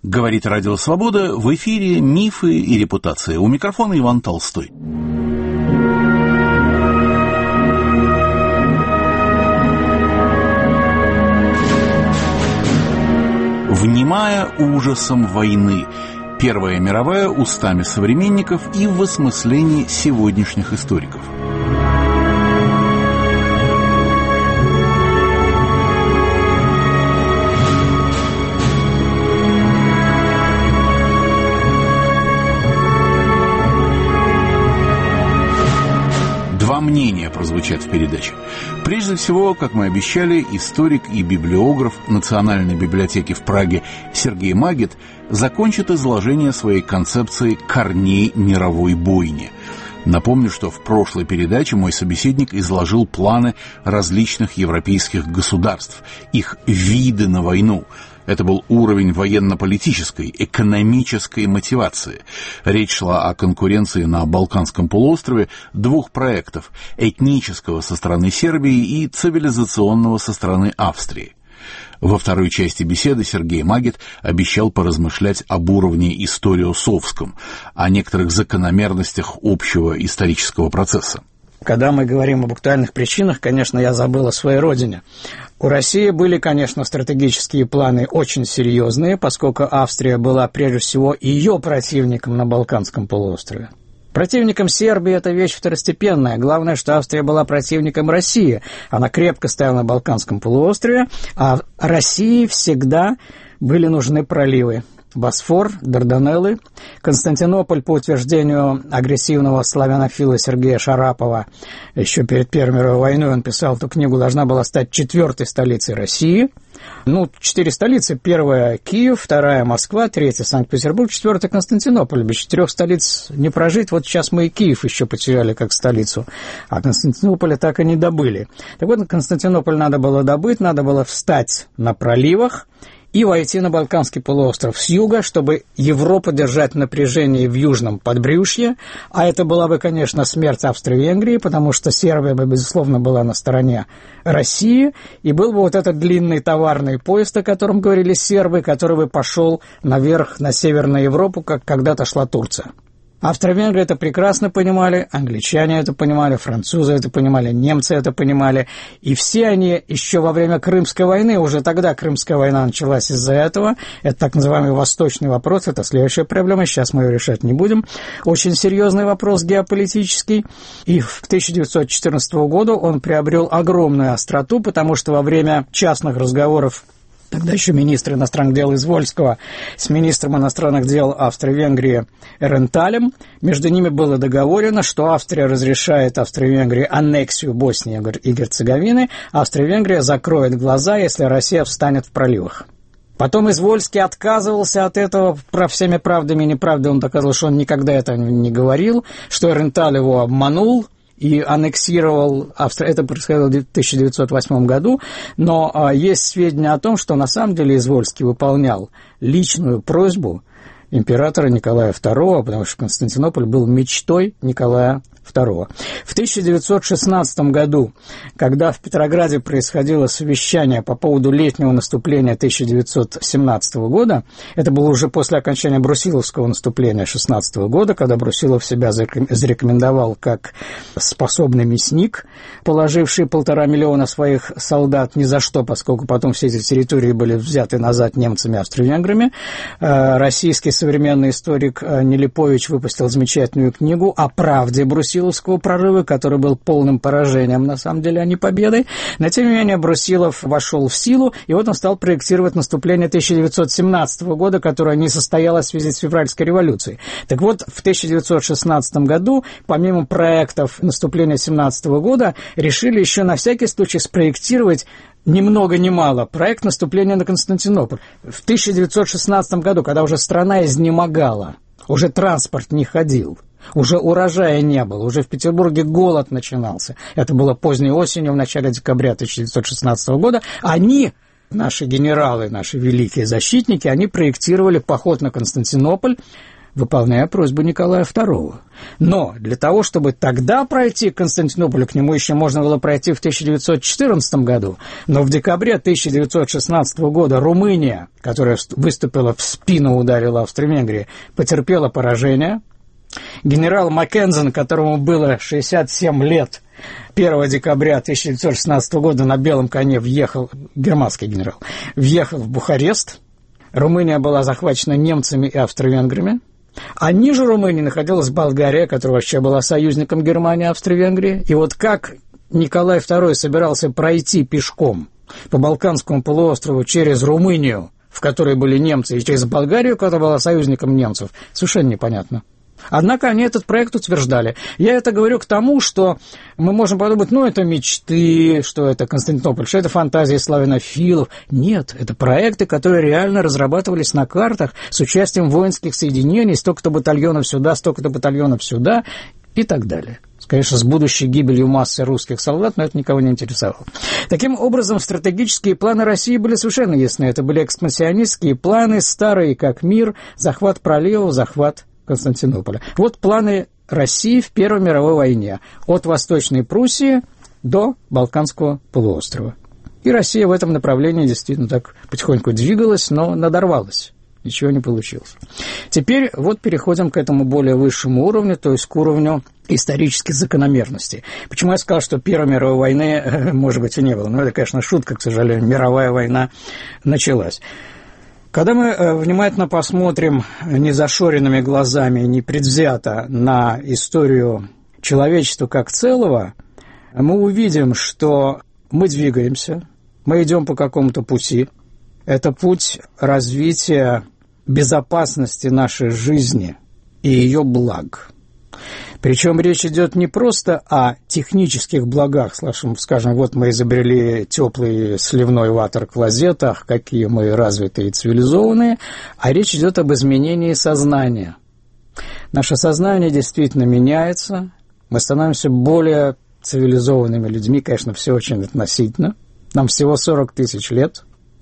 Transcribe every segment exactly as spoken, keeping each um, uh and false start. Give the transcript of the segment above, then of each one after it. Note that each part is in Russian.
Говорит Радио Свобода, в эфире «Мифы и репутация». У микрофона Иван Толстой. Внимая ужасом войны. Первая мировая устами современников и в осмыслении сегодняшних историков. Два мнения прозвучат в передаче. Прежде всего, как мы обещали, историк и библиограф Национальной библиотеки в Праге Сергей Магет закончит изложение своей концепции корней мировой бойни. Напомню, что в прошлой передаче мой собеседник изложил планы различных европейских государств, их виды на войну. Это был уровень военно-политической, экономической мотивации. Речь шла о конкуренции на Балканском полуострове двух проектов – этнического со стороны Сербии и цивилизационного со стороны Австрии. Во второй части беседы Сергей Магет обещал поразмышлять об уровне историосовском, о некоторых закономерностях общего исторического процесса. Когда мы говорим об актуальных причинах, конечно, я забыл о своей родине. У России были, конечно, стратегические планы очень серьезные, поскольку Австрия была, прежде всего, ее противником на Балканском полуострове. Противником Сербии это вещь второстепенная. Главное, что Австрия была противником России. Она крепко стояла на Балканском полуострове, а России всегда были нужны проливы. Босфор, Дарданеллы, Константинополь, по утверждению агрессивного славянофила Сергея Шарапова, еще перед Первой мировой войной он писал эту книгу, должна была стать четвертой столицей России. Ну, четыре столицы. Первая – Киев, вторая – Москва, третья – Санкт-Петербург, четвертая – Константинополь. Без четырех столиц не прожить. Вот сейчас мы и Киев еще потеряли как столицу, а Константинополя так и не добыли. Так вот, Константинополь надо было добыть, надо было встать на проливах и войти на Балканский полуостров с юга, чтобы Европу держать в напряжении в южном подбрюшье. А это была бы, конечно, смерть Австро-Венгрии, потому что Сербия бы, безусловно, была на стороне России. И был бы вот этот длинный товарный поезд, о котором говорили сербы, который бы пошел наверх на Северную Европу, как когда-то шла Турция. Австро-венгры это прекрасно понимали, англичане это понимали, французы это понимали, немцы это понимали. И все они еще во время Крымской войны, уже тогда Крымская война началась из-за этого, это так называемый восточный вопрос, это следующая проблема, сейчас мы ее решать не будем. Очень серьезный вопрос геополитический. И к тысяча девятьсот четырнадцатому году он приобрел огромную остроту, потому что во время частных разговоров тогда еще министр иностранных дел Извольского с министром иностранных дел Австро-Венгрии Ренталем. Между ними было договорено, что Австрия разрешает Австро-Венгрии аннексию Боснии и Герцеговины, Австро-Венгрия закроет глаза, если Россия встанет в проливах. Потом Извольский отказывался от этого про всеми правдами и неправдами. Он доказывал, что он никогда этого не говорил, что Ренталь его обманул и аннексировал Австрию. Это происходило в тысяча девятьсот восьмом году, но а, есть сведения о том, что на самом деле Извольский выполнял личную просьбу императора Николая второго, потому что Константинополь был мечтой Николая второго. В тысяча девятьсот шестнадцатом году, когда в Петрограде происходило совещание по поводу летнего наступления тысяча девятьсот семнадцатого года, это было уже после окончания Брусиловского наступления шестнадцатого года, когда Брусилов себя зарекомендовал как способный мясник, положивший полтора миллиона своих солдат ни за что, поскольку потом все эти территории были взяты назад немцами, австро-венграми. Российский современный историк Нелипович выпустил замечательную книгу о правде Брусилова, Брусиловского прорыва, который был полным поражением, на самом деле, а не победой. Но, тем не менее, Брусилов вошел в силу, и вот он стал проектировать наступление тысяча девятьсот семнадцатого года, которое не состоялось в связи с февральской революцией. Так вот, в тысяча девятьсот шестнадцатом году, помимо проектов наступления семнадцатого года, решили еще на всякий случай спроектировать ни много ни мало проект наступления на Константинополь. В тысяча девятьсот шестнадцатом году, когда уже страна изнемогала, уже транспорт не ходил, уже урожая не было, уже в Петербурге голод начинался. Это было поздней осенью, в начале декабря тысяча девятьсот шестнадцатого года. Они, наши генералы, наши великие защитники, они проектировали поход на Константинополь выполняя просьбу Николая второго. Но для того, чтобы тогда пройти к Константинополю, к нему еще можно было пройти в тысяча девятьсот четырнадцатом году, но в декабре тысяча девятьсот шестнадцатого года Румыния, которая выступила в спину, ударила Австро-Венгрии, потерпела поражение. Генерал Маккензен, которому было шестьдесят семь лет, первого декабря тысяча девятьсот шестнадцатого года на белом коне въехал, германский генерал, въехал в Бухарест. Румыния была захвачена немцами и австро-венграми. А ниже Румынии находилась Болгария, которая вообще была союзником Германии и Австро-Венгрии. И вот как Николай второй собирался пройти пешком по Балканскому полуострову через Румынию, в которой были немцы, и через Болгарию, которая была союзником немцев, совершенно непонятно. Однако они этот проект утверждали. Я это говорю к тому, что мы можем подумать, ну, это мечты, что это Константинополь, что это фантазии славянофилов. Нет, это проекты, которые реально разрабатывались на картах с участием воинских соединений, столько-то батальонов сюда, столько-то батальонов сюда и так далее. Конечно, с будущей гибелью массы русских солдат, но это никого не интересовало. Таким образом, стратегические планы России были совершенно ясны. Это были экспансионистские планы, старые как мир, захват проливов, захват Константинополя. Вот планы России в Первой мировой войне от Восточной Пруссии до Балканского полуострова. И Россия в этом направлении действительно так потихоньку двигалась, но надорвалась. Ничего не получилось. Теперь вот переходим к этому более высшему уровню, то есть к уровню исторических закономерностей. Почему я сказал, что Первой мировой войны, может быть, и не было? Ну, это, конечно, шутка, к сожалению, мировая война началась. Когда мы внимательно посмотрим незашоренными глазами, непредвзято на историю человечества как целого, мы увидим, что мы двигаемся, мы идем по какому-то пути. Это путь развития безопасности нашей жизни и ее благ. Причем речь идет не просто о технических благах, скажем, вот мы изобрели теплый сливной ватер в клозетах, какие мы развитые и цивилизованные, а речь идет об изменении сознания. Наше сознание действительно меняется, мы становимся более цивилизованными людьми, конечно, все очень относительно, нам всего сорок тысяч лет,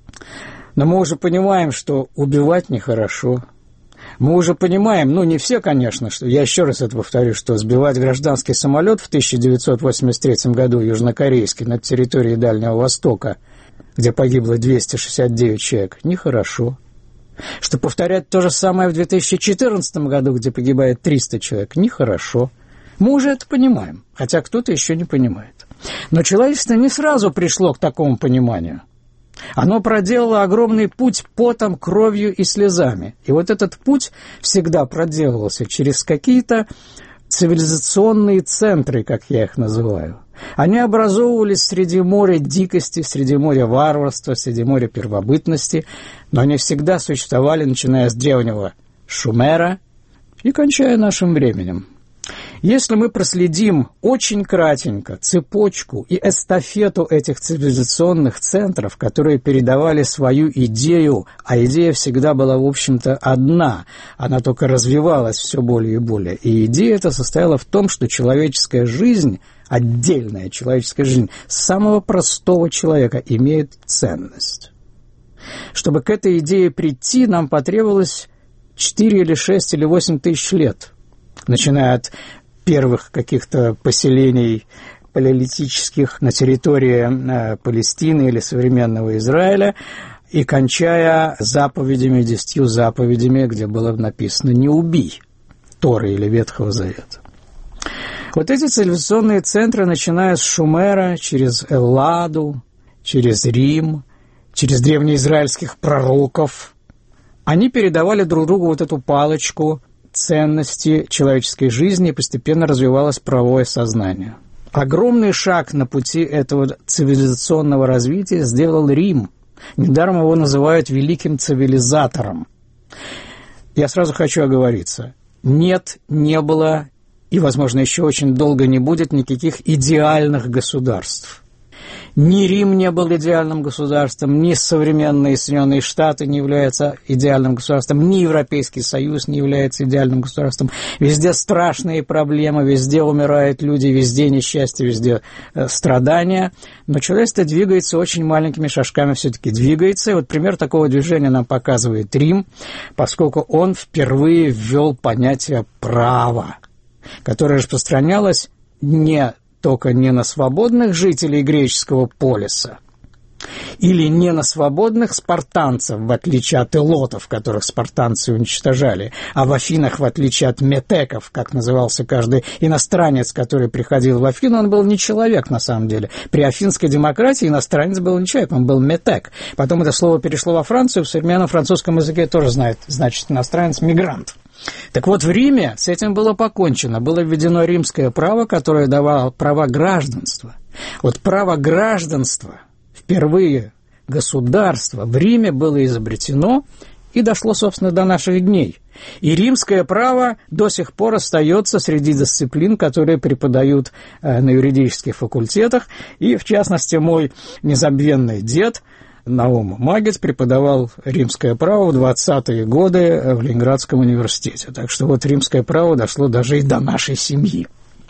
но мы уже понимаем, что убивать нехорошо. Мы уже понимаем, ну, не все, конечно, что я еще раз это повторю, что сбивать гражданский самолет в тысяча девятьсот восемьдесят третьем году южнокорейский над территорией Дальнего Востока, где погибло двести шестьдесят девять человек, нехорошо. Что повторять то же самое в две тысячи четырнадцатом году, где погибает триста человек, нехорошо. Мы уже это понимаем, хотя кто-то еще не понимает. Но человечество не сразу пришло к такому пониманию. Оно проделало огромный путь потом, кровью и слезами. И вот этот путь всегда проделывался через какие-то цивилизационные центры, как я их называю. Они образовывались среди моря дикости, среди моря варварства, среди моря первобытности, но они всегда существовали, начиная с древнего Шумера и кончая нашим временем. Если мы проследим очень кратенько цепочку и эстафету этих цивилизационных центров, которые передавали свою идею, а идея всегда была, в общем-то, одна, она только развивалась все более и более, и идея эта состояла в том, что человеческая жизнь, отдельная человеческая жизнь самого простого человека имеет ценность. Чтобы к этой идее прийти, нам потребовалось четыре или шесть или восемь тысяч лет, начиная от первых каких-то поселений палеолитических на территории Палестины или современного Израиля и кончая заповедями, десятью заповедями, где было написано «не убий» Торы или Ветхого Завета. Вот эти цивилизационные центры, начиная с Шумера, через Элладу, через Рим, через древнеизраильских пророков, они передавали друг другу вот эту палочку ценности человеческой жизни, и постепенно развивалось правовое сознание. Огромный шаг на пути этого цивилизационного развития сделал Рим. Недаром его называют великим цивилизатором. Я сразу хочу оговориться. Нет, не было и, возможно, еще очень долго не будет никаких идеальных государств. Ни Рим не был идеальным государством, ни современные Соединенные Штаты не являются идеальным государством, ни Европейский Союз не является идеальным государством. Везде страшные проблемы, везде умирают люди, везде несчастье, везде э, страдания. Но человечество двигается очень маленькими шажками, все-таки двигается. И вот пример такого движения нам показывает Рим, поскольку он впервые ввел понятие права, которое распространялось не только не на свободных жителей греческого полиса или не на свободных спартанцев, в отличие от элотов, которых спартанцы уничтожали, а в Афинах, в отличие от метеков, как назывался каждый иностранец, который приходил в Афину, он был не человек на самом деле. При афинской демократии иностранец был не человек, он был метек. Потом это слово перешло во Францию, в современном французском языке тоже знает, значит, иностранец – мигрант. Так вот, в Риме с этим было покончено. Было введено римское право, которое давало права гражданства. Вот право гражданства, впервые государство в Риме было изобретено и дошло, собственно, до наших дней. И римское право до сих пор остается среди дисциплин, которые преподают на юридических факультетах. И, в частности, мой незабвенный дед Наум Магет преподавал римское право в двадцатые годы в Ленинградском университете. Так что вот римское право дошло даже и до нашей семьи.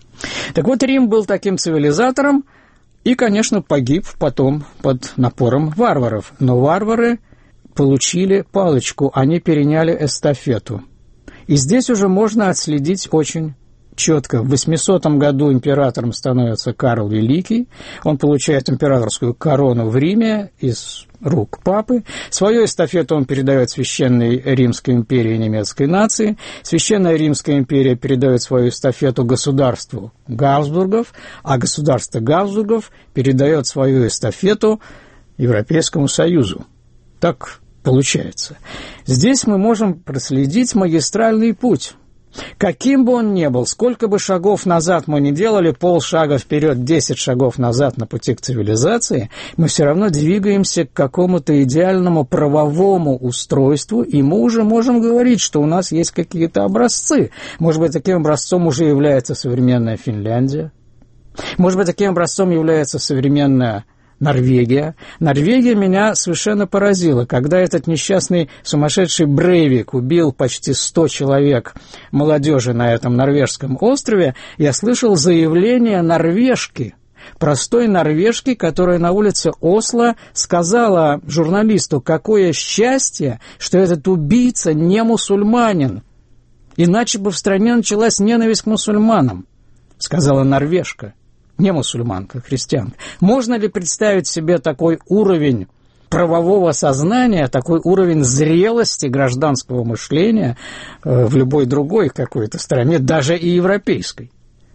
Так вот, Рим был таким цивилизатором и, конечно, погиб потом под напором варваров. Но варвары получили палочку, они переняли эстафету. И здесь уже можно отследить очень четко. В восьмисотом году императором становится Карл Великий. Он получает императорскую корону в Риме из рук папы. Свою эстафету он передает Священной Римской империи немецкой нации. Священная Римская империя передает свою эстафету государству Габсбургов, а государство Габсбургов передает свою эстафету Европейскому Союзу. Так получается. Здесь мы можем проследить магистральный путь. Каким бы он ни был, сколько бы шагов назад мы ни делали, полшага вперед, десять шагов назад на пути к цивилизации, мы все равно двигаемся к какому-то идеальному правовому устройству, и мы уже можем говорить, что у нас есть какие-то образцы. Может быть, таким образцом уже является современная Финляндия. Может быть, таким образцом является современная Норвегия. Норвегия меня совершенно поразила. Когда этот несчастный сумасшедший Брейвик убил почти сто человек молодежи на этом норвежском острове, я слышал заявление норвежки, простой норвежки, которая на улице Осло сказала журналисту: какое счастье, что этот убийца не мусульманин, иначе бы в стране началась ненависть к мусульманам, сказала норвежка. Не мусульманка, христианка. Можно ли представить себе такой уровень правового сознания, такой уровень зрелости гражданского мышления в любой другой какой-то стране, даже и европейской?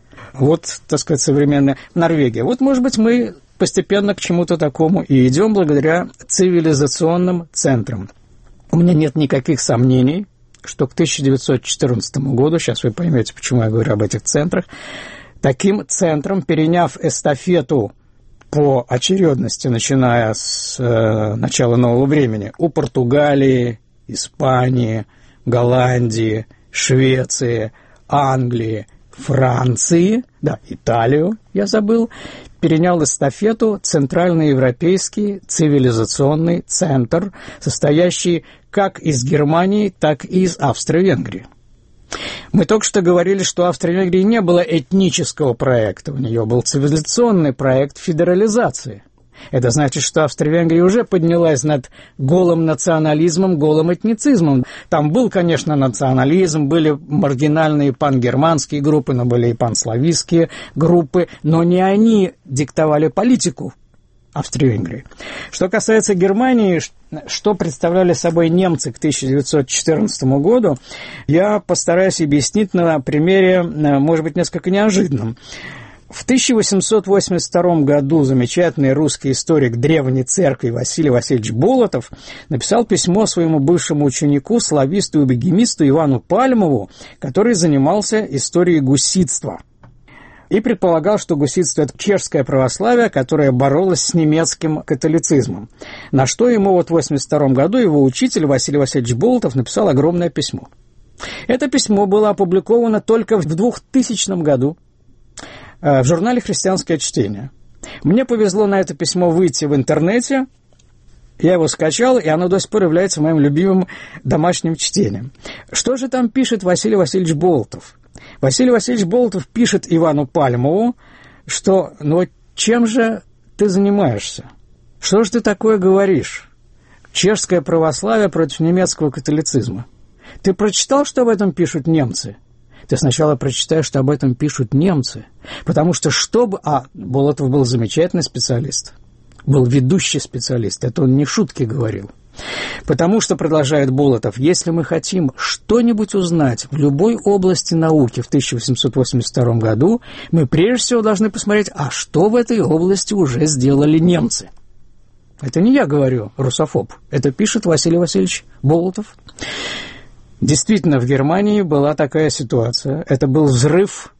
Вот, так сказать, современная Норвегия. Вот, может быть, мы постепенно к чему-то такому и идем благодаря цивилизационным центрам. У меня нет никаких сомнений, что к тысяча девятьсот четырнадцатому году, сейчас вы поймете, почему я говорю об этих центрах, таким центром, переняв эстафету по очередности, начиная с э, начала нового времени, у Португалии, Испании, Голландии, Швеции, Англии, Франции, да, Италию, я забыл, перенял эстафету центральноевропейский цивилизационный центр, состоящий как из Германии, так и из Австро-Венгрии. Мы только что говорили, что у Австро-Венгрии не было этнического проекта, у нее был цивилизационный проект федерализации. Это значит, что Австро-Венгрия уже поднялась над голым национализмом, голым этницизмом. Там был, конечно, национализм, были маргинальные пангерманские группы, но были и панславистские группы, но не они диктовали политику Австро-Венгрии. Что касается Германии, что представляли собой немцы к тысяча девятьсот четырнадцатому году, я постараюсь объяснить на примере, может быть, несколько неожиданном. В тысяча восемьсот восемьдесят втором году замечательный русский историк древней церкви Василий Васильевич Болотов написал письмо своему бывшему ученику, слависту и богемисту Ивану Пальмову, который занимался историей гуситства. И предполагал, что гуситство – это чешское православие, которое боролось с немецким католицизмом. На что ему вот в восемьдесят втором году его учитель Василий Васильевич Болотов написал огромное письмо. Это письмо было опубликовано только в двухтысячном году в журнале «Христианское чтение». Мне повезло на это письмо выйти в интернете. Я его скачал, и оно до сих пор является моим любимым домашним чтением. Что же там пишет Василий Васильевич Болотов? Василий Васильевич Болотов пишет Ивану Пальмову, что «ну чем же ты занимаешься? Что же ты такое говоришь? Чешское православие против немецкого католицизма. Ты прочитал, что об этом пишут немцы? Ты сначала прочитаешь, что об этом пишут немцы, потому что чтобы... А Болотов был замечательный специалист, был ведущий специалист, это он не шутки говорил. Потому что, продолжает Болотов, если мы хотим что-нибудь узнать в любой области науки в тысяча восемьсот восемьдесят втором году, мы прежде всего должны посмотреть, а что в этой области уже сделали немцы. Это не я говорю, русофоб, это пишет Василий Васильевич Болотов. Действительно, в Германии была такая ситуация. Это был взрыв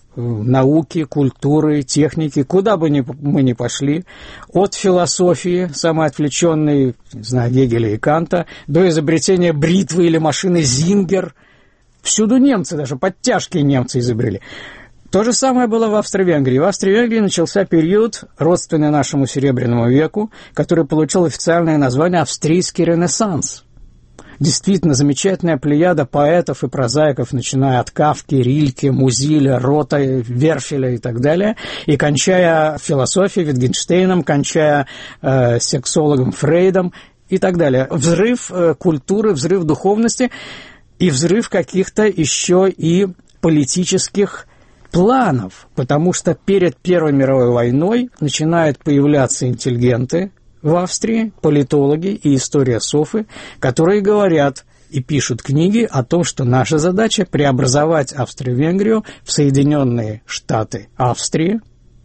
науки, культуры, техники, куда бы ни, мы ни пошли, от философии, самоотвлеченной, не знаю, Гегеля и Канта, до изобретения бритвы или машины Зингер. Всюду немцы, даже подтяжки немцы изобрели. То же самое было в Австро-Венгрии. В Австро-Венгрии начался период, родственный нашему Серебряному веку, который получил официальное название «Австрийский ренессанс». Действительно, замечательная плеяда поэтов и прозаиков, начиная от Кафки, Рильке, Музиля, Рота, Верфеля и так далее, и кончая философией, Витгенштейном, кончая э, сексологом Фрейдом и так далее. Взрыв э, культуры, взрыв духовности и взрыв каких-то еще и политических планов, потому что перед Первой мировой войной начинают появляться интеллигенты в Австрии, политологи и историософы, которые говорят и пишут книги о том, что наша задача преобразовать Австро-Венгрию в Соединенные Штаты Австрии,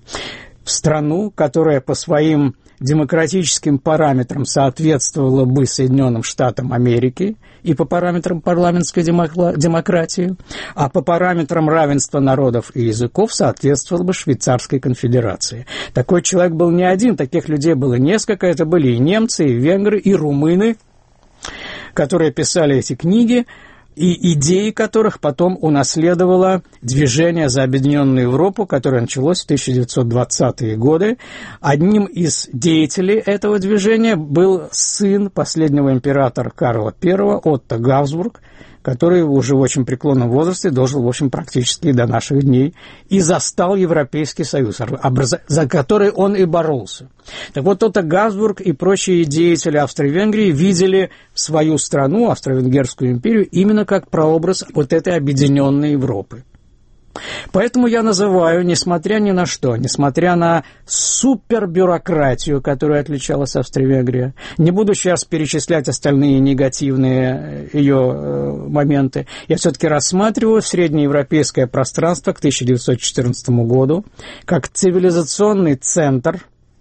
в страну, которая по своим демократическим параметрам соответствовала бы Соединенным Штатам Америки и по параметрам парламентской демократии, а по параметрам равенства народов и языков соответствовала бы Швейцарской конфедерации. Такой человек был не один, таких людей было несколько, это были и немцы, и венгры, и румыны, которые писали эти книги, и идеи которых потом унаследовало движение за объединенную Европу, которое началось в тысяча девятьсот двадцатые годы. Одним из деятелей этого движения был сын последнего императора Карла Первого, Отто Габсбург, который уже в очень преклонном возрасте дожил, в общем, практически до наших дней, и застал Европейский Союз, за который он и боролся. Так вот, Отто Габсбург и прочие деятели Австро-Венгрии видели свою страну, Австро-Венгерскую империю, именно как прообраз вот этой объединенной Европы. Поэтому я называю, несмотря ни на что, несмотря на супербюрократию, которая отличалась Австро-Венгрия, не буду сейчас перечислять остальные негативные ее моменты, я все-таки рассматриваю среднеевропейское пространство к тысяча девятьсот четырнадцатому году как цивилизационный центр,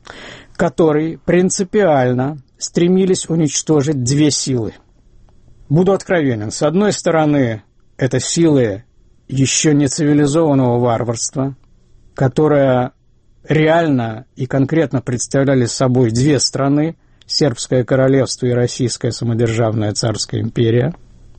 который принципиально стремились уничтожить две силы. Буду откровенен. С одной стороны, это силы еще не цивилизованного варварства, которое реально и конкретно представляли собой две страны, Сербское королевство и Российская самодержавная царская империя,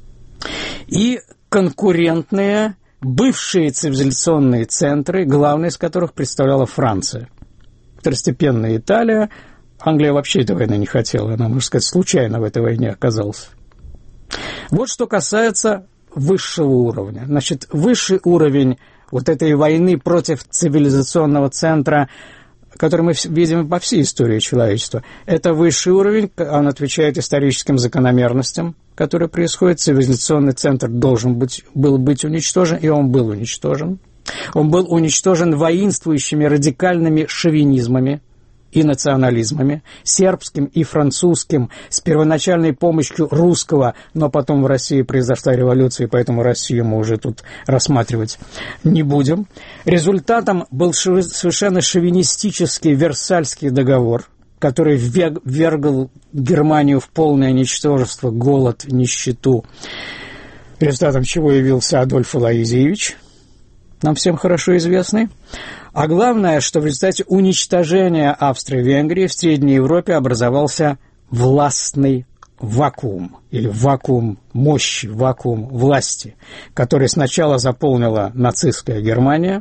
и конкурентные бывшие цивилизационные центры, главный из которых представляла Франция. Второстепенная Италия. Англия вообще этой войны не хотела, она, можно сказать, случайно в этой войне оказалась. Вот что касается высшего уровня. Значит, высший уровень вот этой войны против цивилизационного центра, который мы видим по всей истории человечества, это высший уровень, он отвечает историческим закономерностям, которые происходят. Цивилизационный центр должен быть, был быть уничтожен, и он был уничтожен. Он был уничтожен воинствующими радикальными шовинизмами и национализмами, сербским и французским, с первоначальной помощью русского, но потом в России произошла революция, и поэтому Россию мы уже тут рассматривать не будем. Результатом был совершенно шовинистический Версальский договор, который ввергал Германию в полное ничтожество, голод, нищету, результатом чего явился Адольф Алоизиевич, нам всем хорошо известный. А главное, что в результате уничтожения Австро-Венгрии в Средней Европе образовался властный вакуум, или вакуум мощи, вакуум власти, который сначала заполнила нацистская Германия,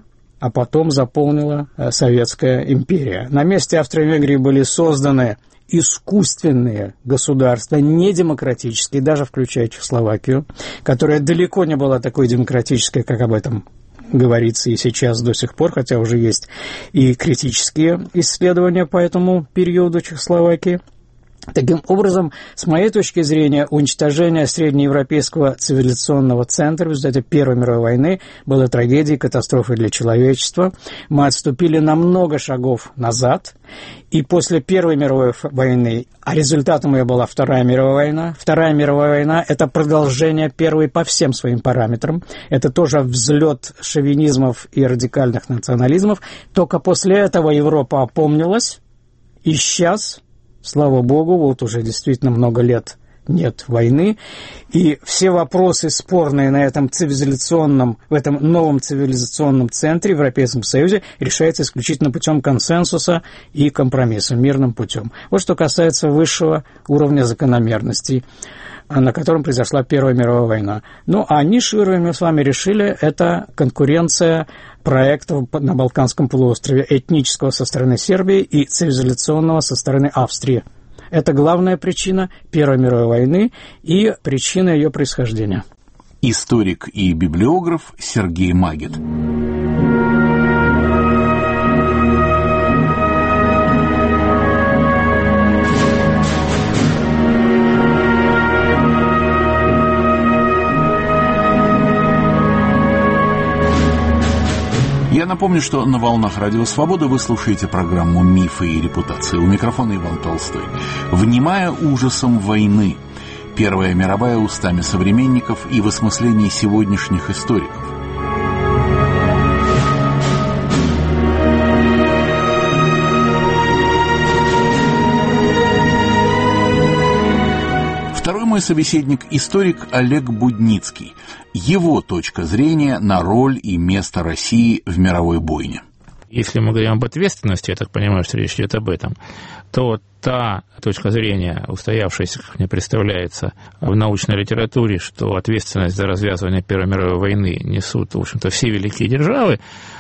а потом заполнила Советская империя. На месте Австро-Венгрии были созданы искусственные государства, недемократические, даже включая Чехословакию, которая далеко не была такой демократической, как об этом говорится и сейчас до сих пор, хотя уже есть и критические исследования по этому периоду Чехословакии. Таким образом, с моей точки зрения, уничтожение среднеевропейского цивилизационного центра в результате Первой мировой войны было трагедией, катастрофой для человечества. Мы отступили на много шагов назад, и после Первой мировой войны, а результатом ее была Вторая мировая война, Вторая мировая война – это продолжение Первой по всем своим параметрам, это тоже взлет шовинизмов и радикальных национализмов, только после этого Европа опомнилась, и сейчас... Слава Богу, вот уже действительно много лет нет войны, и все вопросы спорные на этом цивилизационном, в этом новом цивилизационном центре в Европейском Союзе решаются исключительно путем консенсуса и компромисса, мирным путем. Вот что касается высшего уровня закономерностей, на котором произошла Первая мировая война. Ну, а низший уровень мы с вами решили, это конкуренция проектов на Балканском полуострове, этнического со стороны Сербии и цивилизационного со стороны Австрии. Это главная причина Первой мировой войны и причина ее происхождения. Историк и библиограф Сергей Магет. Я напомню, что на волнах Радио Свобода вы слушаете программу «Мифы и репутации». У микрофона Иван Толстой. Внимая ужасом войны, Первая мировая устами современников и в осмыслении сегодняшних историков. Второй мой собеседник – историк Олег Будницкий. Его точка зрения на роль и место России в мировой бойне. Если мы говорим об ответственности, я так понимаю, что речь идет об этом, то та точка зрения, устоявшаяся, как мне представляется, в научной литературе, что ответственность за развязывание Первой мировой войны несут, в общем-то, все великие державы,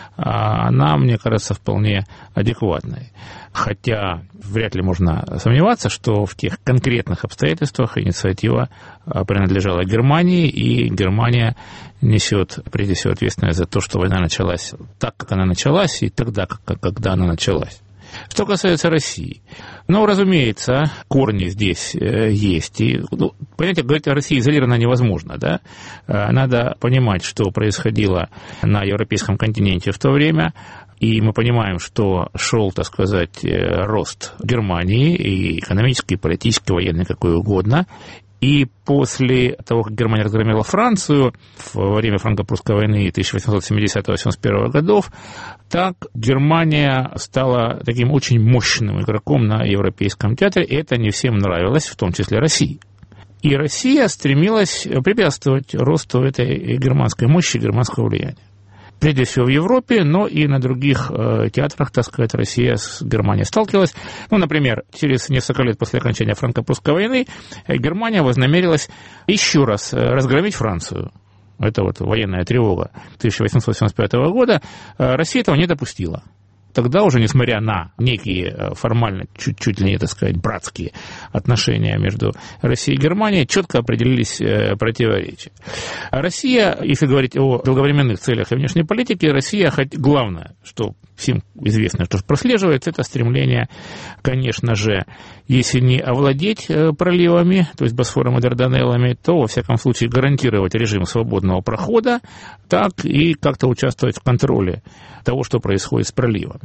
она, мне кажется, вполне адекватной. Хотя вряд ли можно сомневаться, что в тех конкретных обстоятельствах инициатива принадлежала Германии, и Германия несет, прежде всего, ответственность за то, что война началась так, как она началась, и тогда, когда она началась. Что касается России, ну, разумеется, корни здесь есть. И, ну, понятие, говорить о России изолированно невозможно, да? Надо понимать, что происходило на европейском континенте в то время, и мы понимаем, что шел, так сказать, рост Германии, и экономический, и политический, и военный, какой угодно. И после того, как Германия разгромила Францию во время франко-прусской войны тысяча восемьсот семидесятого — семьдесят первого годов, так Германия стала таким очень мощным игроком на европейском театре, и это не всем нравилось, в том числе России. И Россия стремилась препятствовать росту этой германской мощи, германского влияния. Прежде всего в Европе, но и на других э, театрах, так сказать, Россия с Германией сталкивалась. Ну, например, через несколько лет после окончания франко-прусской войны Германия вознамерилась еще раз разгромить Францию. Это вот военная тревога тысяча восемьсот семьдесят пятого года. Россия этого не допустила. Тогда уже, несмотря на некие формально, чуть-чуть ли не, так сказать, братские отношения между Россией и Германией, четко определились противоречия. А Россия, если говорить о долговременных целях и внешней политике, Россия, хоть главное, что всем известно, что прослеживается, это стремление, конечно же, если не овладеть проливами, то есть Босфором и Дарданеллами, то, во всяком случае, гарантировать режим свободного прохода, так и как-то участвовать в контроле того, что происходит с проливами.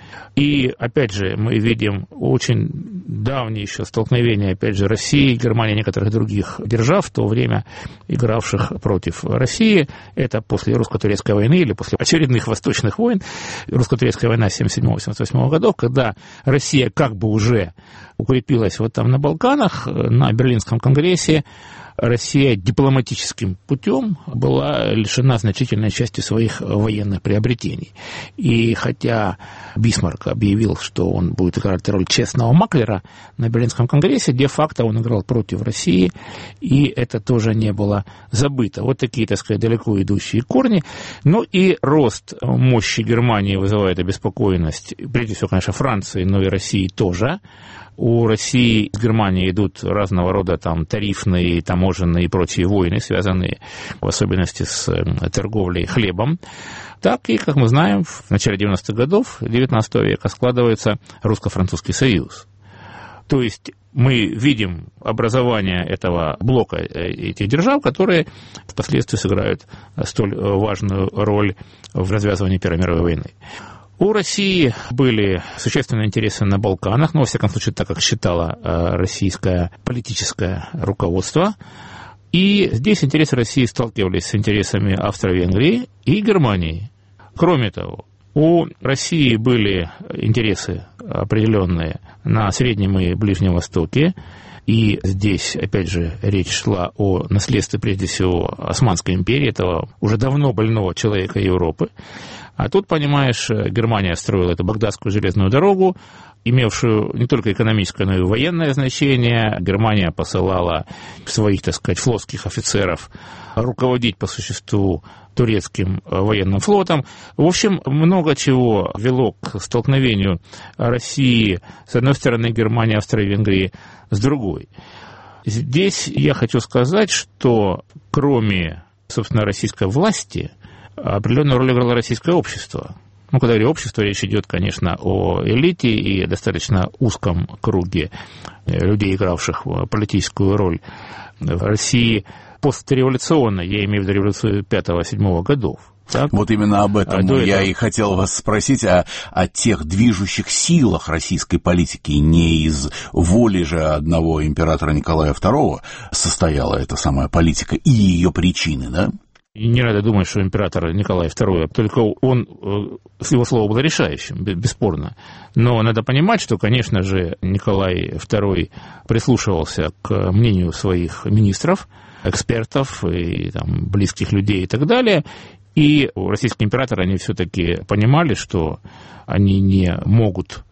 И, опять же, мы видим очень давние еще столкновения, опять же, России, Германии и некоторых других держав, в то время игравших против России. Это после русско-турецкой войны или после очередных восточных войн. Русско-турецкая война семьдесят седьмого — семьдесят восьмого годов, когда Россия как бы уже укрепилась вот там на Балканах, на Берлинском конгрессе, Россия дипломатическим путем была лишена значительной части своих военных приобретений. И хотя Бисмарк объявил, что он будет играть роль честного маклера на Берлинском конгрессе, де-факто он играл против России, и это тоже не было забыто. Вот такие, так сказать, далеко идущие корни. Ну и рост мощи Германии вызывает обеспокоенность, прежде всего, конечно, Франции, но и России тоже. У России с Германией идут разного рода там тарифные, таможенные и прочие войны, связанные в особенности с торговлей хлебом. Так и, как мы знаем, в начале девяностых годов девятнадцатого века складывается русско-французский союз. То есть мы видим образование этого блока этих держав, которые впоследствии сыграют столь важную роль в развязывании Первой мировой войны. У России были существенные интересы на Балканах, но, во всяком случае, так как считало российское политическое руководство. И здесь интересы России сталкивались с интересами Австро-Венгрии и Германии. Кроме того, у России были интересы определенные на Среднем и Ближнем Востоке. И здесь, опять же, речь шла о наследстве, прежде всего, Османской империи, этого уже давно больного человека Европы. А тут, понимаешь, Германия строила эту Багдадскую железную дорогу, имевшую не только экономическое, но и военное значение. Германия посылала своих, так сказать, флотских офицеров руководить по существу турецким военным флотом. В общем, много чего вело к столкновению России, с одной стороны, Германии, Австро-Венгрии, с другой. Здесь я хочу сказать, что кроме, собственно, российской власти, определенную роль играло российское общество. Ну, когда я говорю общество, речь идет, конечно, о элите и достаточно узком круге людей, игравших политическую роль в России постреволюционной, я имею в виду революцию пятого-седьмого годов. Так? Вот именно об этом а я этого... и хотел вас спросить, о, о тех движущих силах российской политики. Не из воли же одного императора Николая второго состояла эта самая политика и ее причины, да? И не надо думать, что император Николай второй, только он, его слово было решающим, бесспорно. Но надо понимать, что, конечно же, Николай второй прислушивался к мнению своих министров, экспертов и там, близких людей и так далее. И российские императоры, они все-таки понимали, что они не могут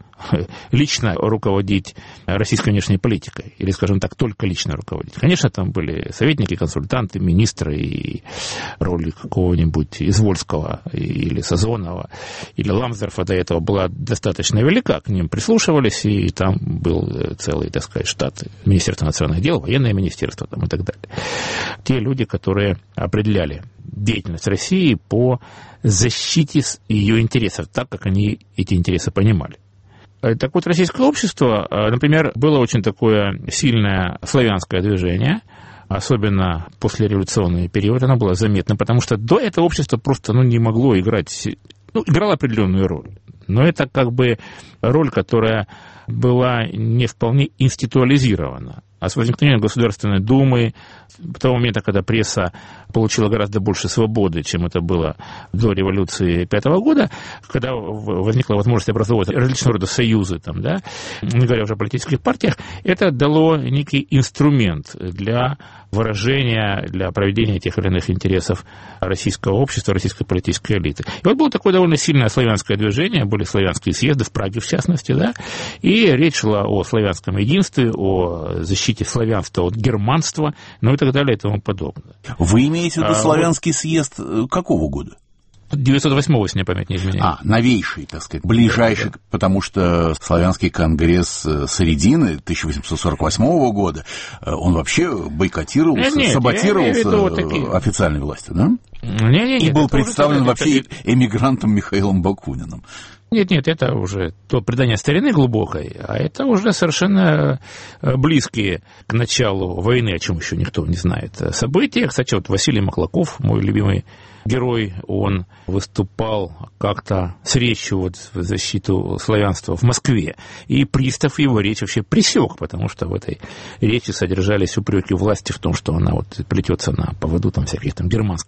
лично руководить российской внешней политикой, или, скажем так, только лично руководить. Конечно, там были советники, консультанты, министры, и роль какого-нибудь Извольского или Сазонова или Ламсдорфа до этого была достаточно велика, к ним прислушивались, и там был целый, так сказать, штат Министерства иностранных дел, военное министерство там, и так далее. Те люди, которые определяли деятельность России по защите ее интересов, так как они эти интересы понимали. Так вот, российское общество, например, было очень такое сильное славянское движение, особенно после революционный период, оно было заметно, потому что до этого общество просто ну, не могло играть, ну, играло определенную роль, но это как бы роль, которая была не вполне институализирована. А с возникновением Государственной Думы, до того момента, когда пресса получила гораздо больше свободы, чем это было до революции пятого года, когда возникла возможность образовывать различного рода союзы, там, да, не говоря уже о политических партиях, это дало некий инструмент для выражения, для проведения тех или иных интересов российского общества, российской политической элиты. И вот было такое довольно сильное славянское движение, были славянские съезды, в Праге в частности, да, и речь шла о славянском единстве, о защите славянства от германства, ну и так далее и тому подобное. Вы имеете в виду а, славянский вот... съезд какого года? девятьсот восьмого, если мне память не изменяет. А, новейший, так сказать, ближайший, да, да. Потому что Славянский конгресс середины тысяча восемьсот сорок восьмого года, он вообще бойкотировался, нет, саботировался вот официальной властью, да? Нет, нет, И был это представлен уже, вообще это... эмигрантом Михаилом Бакуниным. Нет, нет, это уже то предание старины глубокой, а это уже совершенно близкие к началу войны, о чем еще никто не знает, события. Кстати, вот Василий Маклаков, мой любимый герой, он выступал как-то с речью вот в защиту славянства в Москве, и пристав его речь вообще пресек, потому что в этой речи содержались упреки власти в том, что она вот плетется на поводу там всяких там германских сил и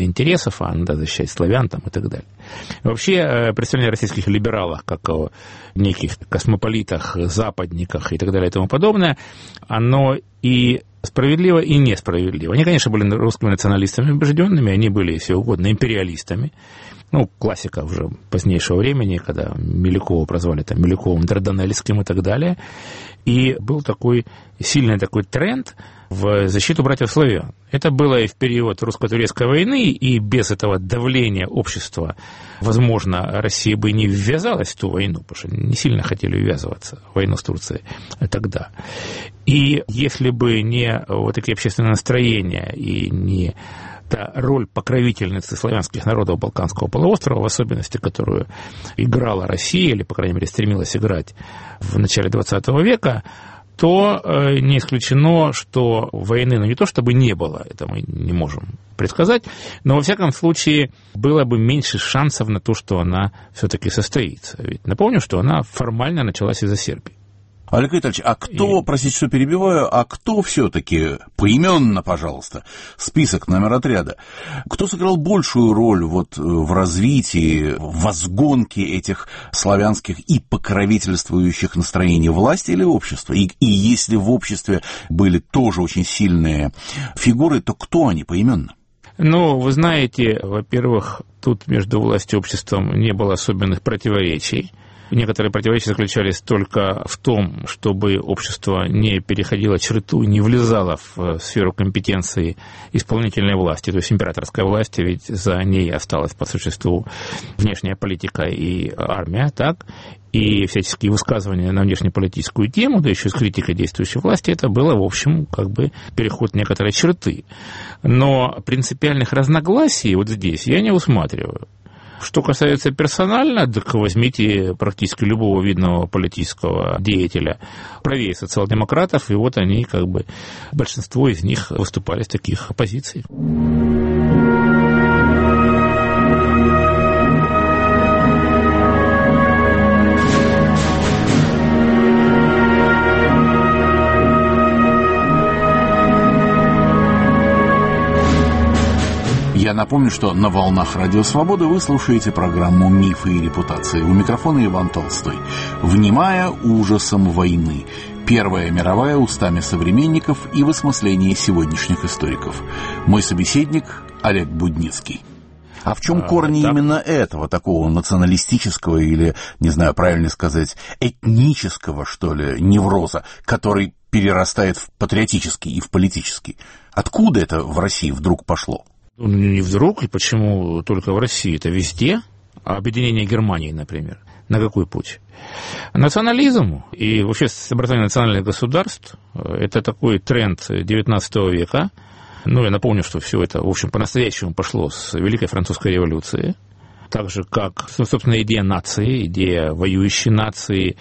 интересов, а надо защищать славян там, и так далее. Вообще, представление о российских либералах, как о неких космополитах, западниках и так далее и тому подобное, оно и справедливо, и несправедливо. Они, конечно, были русскими националистами убежденными, они были, если угодно, империалистами. Ну, классика уже позднейшего времени, когда Милюкова прозвали там Милюковым, Дарданельским и так далее. И был такой сильный такой тренд в защиту братьев-славян. Это было и в период русско-турецкой войны, и без этого давления общества, возможно, Россия бы не ввязалась в ту войну, потому что не сильно хотели ввязываться в войну с Турцией тогда. И если бы не вот такие общественные настроения и не та роль покровительницы славянских народов Балканского полуострова, в особенности, которую играла Россия, или, по крайней мере, стремилась играть в начале двадцатого века, то не исключено, что войны, ну, не то чтобы не было, это мы не можем предсказать, но, во всяком случае, было бы меньше шансов на то, что она все-таки состоится. Ведь напомню, что она формально началась из-за Сербии. Олег Витальевич, а кто, и... простите, что перебиваю, а кто все-таки, поименно, пожалуйста, список, номер отряда, кто сыграл большую роль вот в развитии, в возгонке этих славянских и покровительствующих настроений, власти или общества? И, и если в обществе были тоже очень сильные фигуры, то кто они поименно? Ну, вы знаете, во-первых, тут между властью и обществом не было особенных противоречий. Некоторые противоречия заключались только в том, чтобы общество не переходило черту, не влезало в сферу компетенции исполнительной власти, то есть императорской власти, ведь за ней осталась по существу внешняя политика и армия, так? И всяческие высказывания на внешнеполитическую тему, да еще с критикой действующей власти, это было, в общем, как бы переход некоторой черты. Но принципиальных разногласий вот здесь я не усматриваю. Что касается персонально, так возьмите практически любого видного политического деятеля правее социал-демократов, и вот они, как бы, большинство из них выступали с таких позиций. Я напомню, что на волнах Радио Свобода вы слушаете программу «Мифы и репутации». У микрофона Иван Толстой. Внимая ужасом войны. Первая мировая устами современников и в осмыслении сегодняшних историков. Мой собеседник Олег Будницкий. А в чем корни а, именно этого, такого националистического или, не знаю, правильно сказать, этнического, что ли, невроза, который перерастает в патриотический и в политический? Откуда это в России вдруг пошло? Не вдруг, и почему только в России, это везде. А объединение Германии, например, на какой путь? Национализм и вообще образование национальных государств – это такой тренд девятнадцатого века. Ну, я напомню, что все это, в общем, по-настоящему пошло с Великой Французской революции. Так же, как, собственно, идея нации, идея воюющей нации,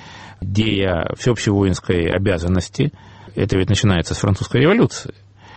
идея всеобщей воинской обязанности. Это ведь начинается с Французской революции.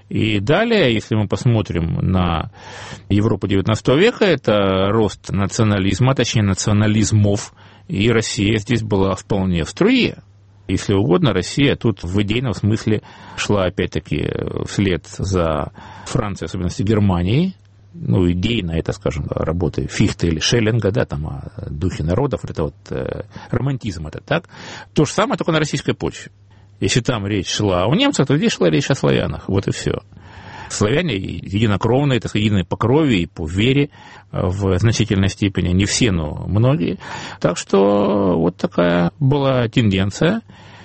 И далее, если мы посмотрим на Европу девятнадцатого века, это рост национализма, точнее национализмов, и Россия здесь была вполне в струе. Если угодно, Россия тут в идейном смысле шла опять-таки вслед за Францией, в особенности Германией. Ну, идейно это, скажем, работы Фихте или Шеллинга, да, там о духе народов, это вот э, романтизм, это так. То же самое, только на российской почве. Если там речь шла о немцах, то здесь шла речь о славянах. Вот и все. Славяне единокровные, так сказать, единые по крови и по вере в значительной степени. Не все, но многие. Так что вот такая была тенденция.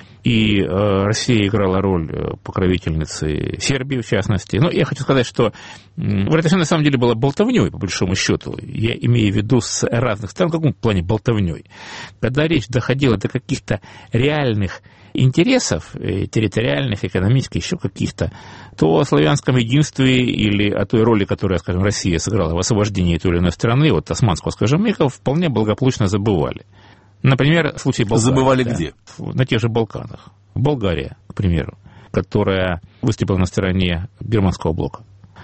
И Россия играла роль покровительницы Сербии, в частности. Но я хочу сказать, что это все на самом деле было болтовней, по большому счету. Я имею в виду с разных сторон, в каком плане болтовней. Когда речь доходила до каких-то реальных интересов, территориальных, экономических, еще каких-то, то о славянском единстве или о той роли, которую, скажем, Россия сыграла в освобождении той или иной страны, вот османского, скажем, века, вполне благополучно забывали. Например, в случае Болгарии. Забывали да, где? На тех же Балканах. Болгария, к примеру, которая выступила на стороне германского блока.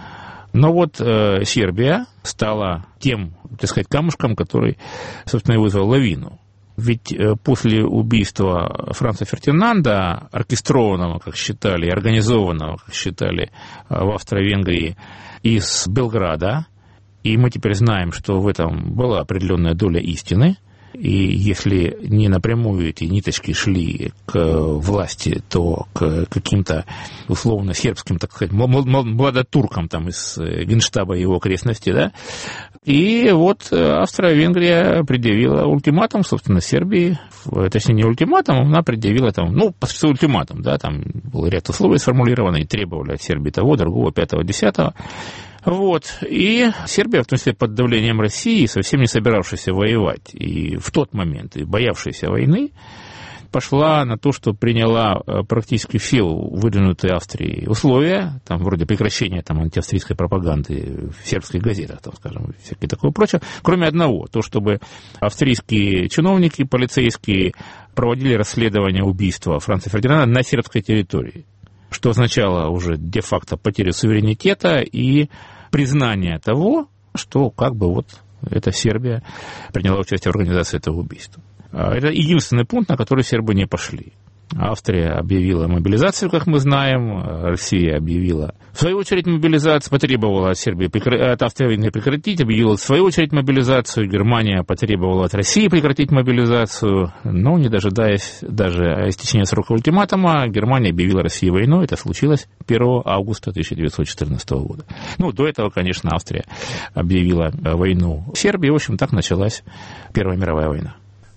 Но вот э, Сербия стала тем, так сказать, камушком, который, собственно, и вызвал лавину. Ведь после убийства Франца Фердинанда, оркестрованного, как считали, и организованного, как считали, в Австро-Венгрии из Белграда, И мы теперь знаем, что в этом была определенная доля истины. И если не напрямую эти ниточки шли к власти, то к каким-то условно сербским, так сказать, младотуркам там из Генштаба и его окрестностей, да. И вот Австро-Венгрия предъявила ультиматум, собственно, Сербии, точнее, не ультиматум, она предъявила там, ну, по сути, ультиматум, да, там был ряд условий сформулированы и требовали от Сербии того, другого, пятого, десятого. Вот, и Сербия, в том числе под давлением России, совсем не собиравшаяся воевать, и в тот момент, и боявшаяся войны, пошла на то, что приняла практически все выдвинутые Австрией условия, там, вроде прекращения там, антиавстрийской пропаганды в сербских газетах, там, скажем, всякое такое прочее, кроме одного, то, чтобы австрийские чиновники, полицейские проводили расследование убийства Франца Фердинанда на сербской территории, что означало уже де-факто потерю суверенитета и признание того, что как бы вот эта Сербия приняла участие в организации этого убийства. Это единственный пункт, на который сербы не пошли. Австрия объявила мобилизацию, как мы знаем, Россия объявила, в свою очередь, мобилизацию, потребовала от Сербии, от Австрии прекратить, объявила, в свою очередь, мобилизацию, Германия потребовала от России прекратить мобилизацию, но, не дожидаясь даже истечения срока ультиматума, Германия объявила России войну, это случилось первого августа тысяча девятьсот четырнадцатого года. Ну, до этого, конечно, Австрия объявила войну Сербии, в общем, так началась Первая мировая война.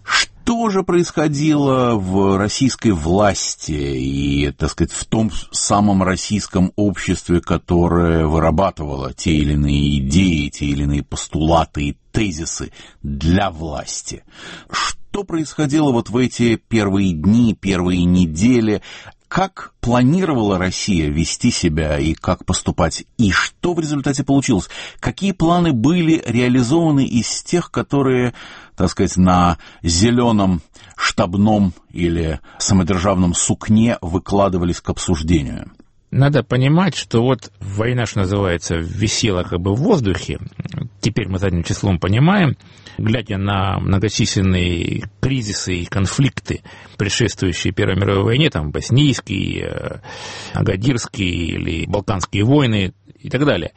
Что же происходило в российской власти и, так сказать, в том самом российском обществе, которое вырабатывало те или иные идеи, те или иные постулаты и тезисы для власти? Что происходило вот в эти первые дни, первые недели? Как планировала Россия вести себя и как поступать? И что в результате получилось? Какие планы были реализованы из тех, которые, так сказать, на зеленом штабном или самодержавном сукне выкладывались к обсуждению? Надо понимать, что вот война, что называется, висела как бы в воздухе. Теперь мы задним числом понимаем, глядя на многочисленные кризисы и конфликты, предшествующие Первой мировой войне, там, боснийский, агадирский или балканские войны и так далее.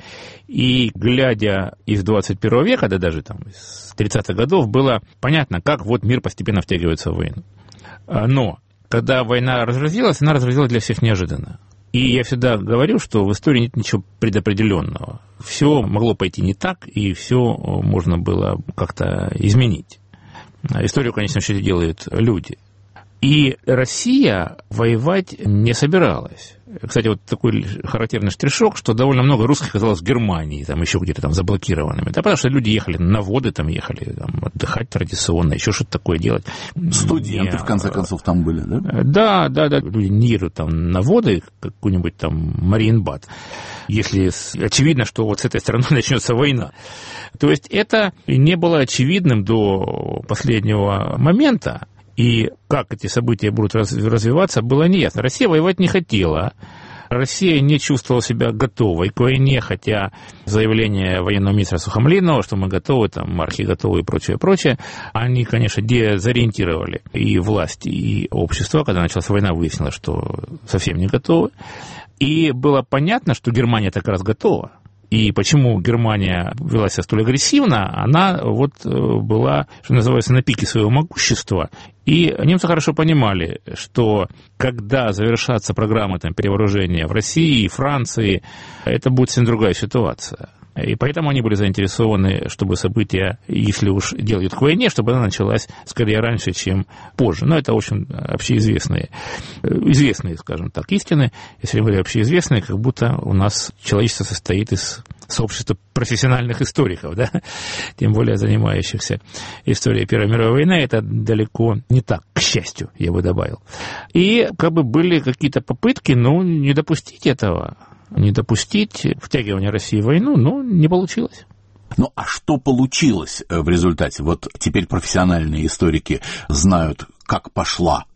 И глядя из двадцать первого века, да даже там из тридцатых годов, было понятно, как вот мир постепенно втягивается в войну. Но когда война разразилась, она разразилась для всех неожиданно. И я всегда говорю, что в истории нет ничего предопределенного. Все могло пойти не так, и все можно было как-то изменить. Историю, конечно, все делают люди. И Россия воевать не собиралась. Кстати, вот такой характерный штришок, что довольно много русских оказалось в Германии, там еще где-то там заблокированными. Да, потому что люди ехали на воды, там ехали там, отдыхать традиционно, еще что-то такое делать. Студенты, не, в конце концов, там были, да? Да, да, да. Люди не едут там на воды, какой-нибудь там Мариенбад, если очевидно, что вот с этой стороны начнется война. То есть это не было очевидным до последнего момента. И как эти события будут развиваться, было неясно. Россия воевать не хотела. Россия не чувствовала себя готовой к войне, хотя заявление военного министра Сухомлинова, что мы готовы, там, мархи готовы и прочее, прочее, они, конечно, дезориентировали и власть, и общество. Когда началась война, выяснилось, что совсем не готовы. И было понятно, что Германия так раз готова. И почему Германия вела себя столь агрессивно, она вот была, что называется, на пике своего могущества. И немцы хорошо понимали, что когда завершатся программы там, перевооружения в России и Франции, это будет совсем другая ситуация. И поэтому они были заинтересованы, чтобы события, если уж делают к войне, чтобы она началась скорее раньше, чем позже. Но это, в общем, общеизвестные, известные, скажем так, истины. Если говорить общеизвестные, как будто у нас человечество состоит из сообщества профессиональных историков, да? Тем более занимающихся историей Первой мировой войны. Это далеко не так, к счастью, я бы добавил. И как бы были какие-то попытки, но не допустить этого. Не допустить втягивания России в войну, но не получилось. Ну, а что получилось в результате? Вот теперь профессиональные историки знают, как пошла